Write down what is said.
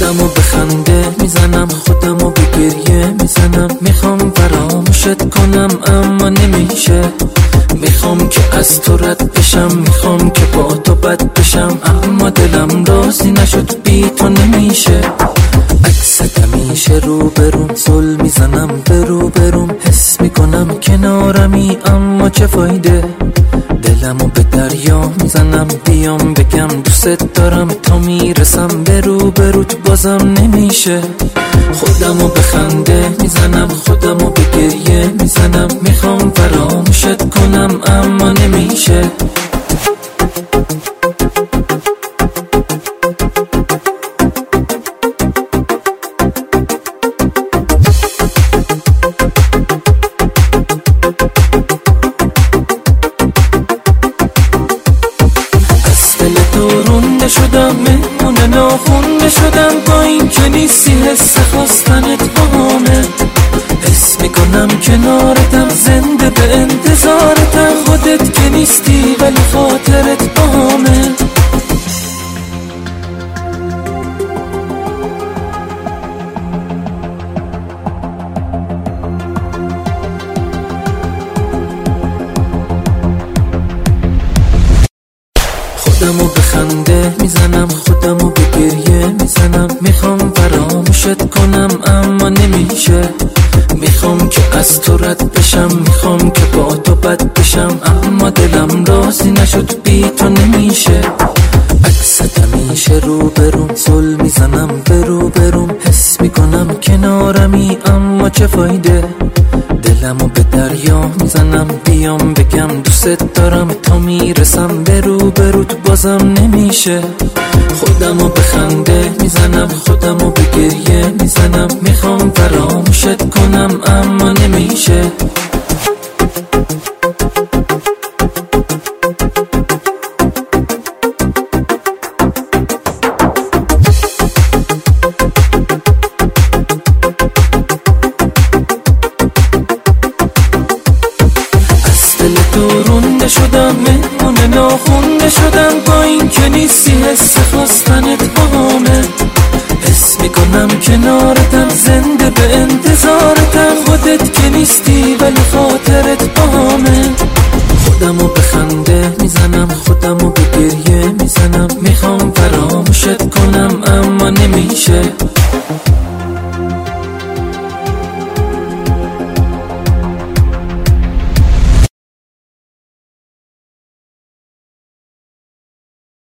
خودمو به خنده میزنم، خودمو به گریه میزنم. میخوام فراموشت کنم اما نمیشه. میخوام که از تو رد بشم، میخوام که با تو بد بشم، اما دلم راضی نشد، بی تو نمیشه. عکست همیشه رو بروم، زل میزنم به رو بروم. حس میکنم کنارمی اما چه فایده. دلمو به دریا میزنم، بیام بگم دوست دارم، تا میرسم به رو بروت بازم نمیشه. خودمو به خنده میزنم، خودمو به گریه میزنم. میخوام فراموشت کنم اما نمیشه. شدم مهمون ناخونده شدم، با این که نیستی حس خواستنت باهامه. حس میکنم کنارتم، زنده به انتظارتم. خودت که نیستی ولی خاطرت باهامه. خودمو به خنده میزنم، خودمو به گریه میزنم. میخوام فراموشت کنم اما نمیشه. میخوام که از تو رد بشم، میخوام که با تو بد بشم، اما دلم راضی نشد، بی تو نمیشه. عکست همیشه رو بروم، زل میزنم به رو بروم. حس میکنم کنارمی اما چه فایده. دلمو به دریا میزنم، بیام بگم دوست دارم، تا میرسم به رو بروت بازم نمیشه. خودمو به خنده میزنم، خودمو به گریه میزنم. میخوام فراموشت کنم اما نمیشه. رونده شدم مهمون ناخونده شدم، با این که نیستی حس خواستنت باهامه. حس میکنم کنارتم، زنده به انتظارتم. خودت که نیستی ولی خاطرت باهامه. خودمو به خنده میزنم، خودمو به گریه میزنم. میخوام فراموشت کنم اما نمیشه.